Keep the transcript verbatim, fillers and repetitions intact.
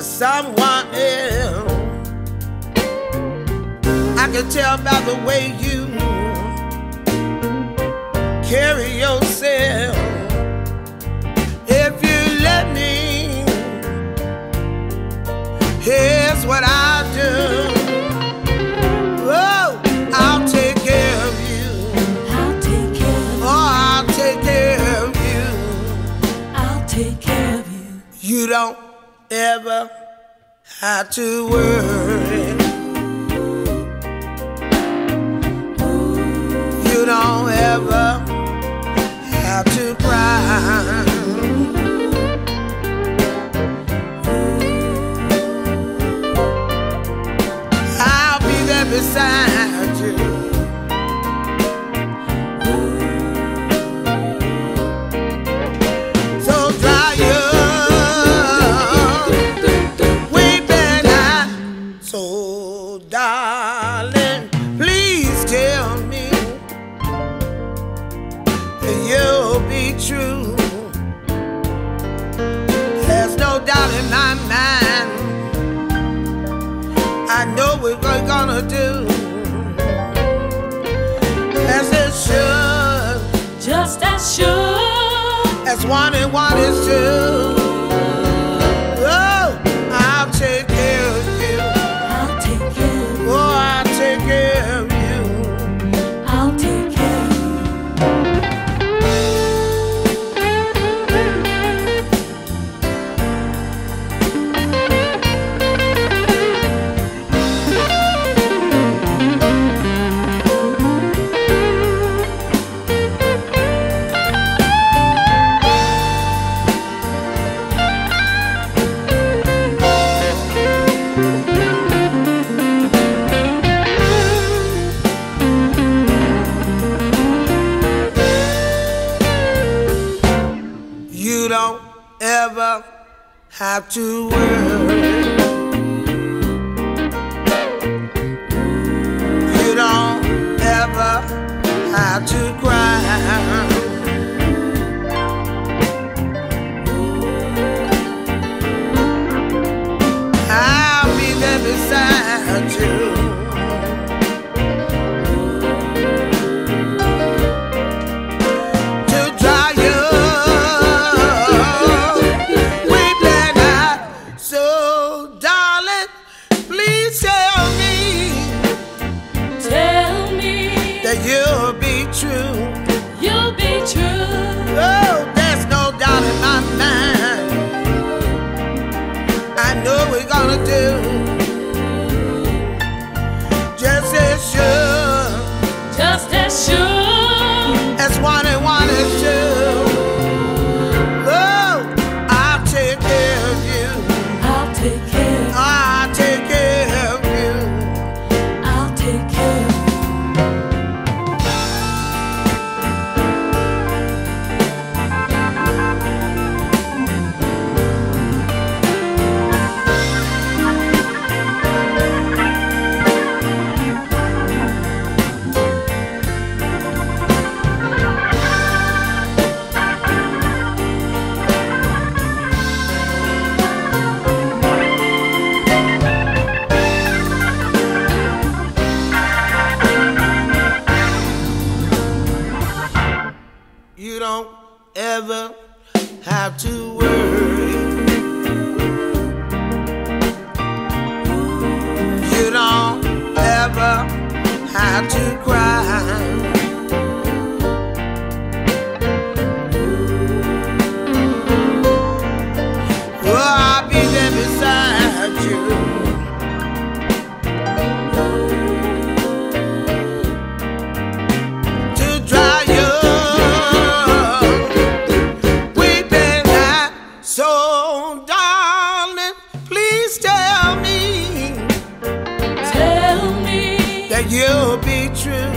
someone else. I can tell by the way you carry yourself. If you let me, here's what I'll do. Oh, I'll take care of you. I'll take care of you. Oh, I'll take care of you. I'll take care of you. You don't ever have to worry. You don't ever have to cry. I'll be there beside you. So dry your weeping eye. So darling, please tell me that you'll be true. There's no doubt in my mind. I know what we're gonna do. As it should, Just as sure as one and one is two. Oh, I'll take care of you. I'll take care of you. Oh, I'll take care of you. I'll take care of you. You don't ever have to worry. You don't ever have to cry. I'll be there beside you. To dry your weeping eye. So darling, please tell me Tell me that you'll be true. you'll be true. Oh, there's no doubt in my mind. I know we're gonna do just as sure Just as sure as one and one is two. Oh, I'll take care of you. I'll take care of you. I'll take care of you. I'll take care of you. You don't ever have to worry. You don't ever have to cry. Oh, I'll be there beside you. To dry your weeping eye. So darling, please tell me Tell me that you'll be true.